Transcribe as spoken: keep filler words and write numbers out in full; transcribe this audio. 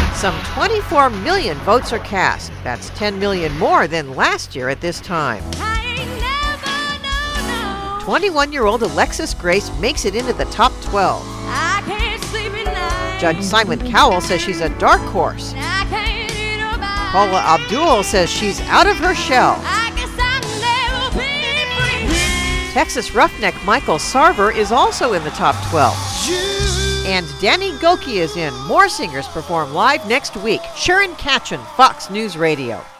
Some twenty-four million votes are cast. That's ten million more than last year at this time. twenty-one-year-old Alexis Grace makes it into the top twelve. I can't sleep at night. Judge Simon Cowell says she's a dark horse. I can't eat nobody. Paula Abdul says she's out of her shell. I guess I'll never be free. Texas roughneck Michael Sarver is also in the top twelve. And Danny Goki is in. More singers perform live next week. Sharon Katchen, Fox News Radio.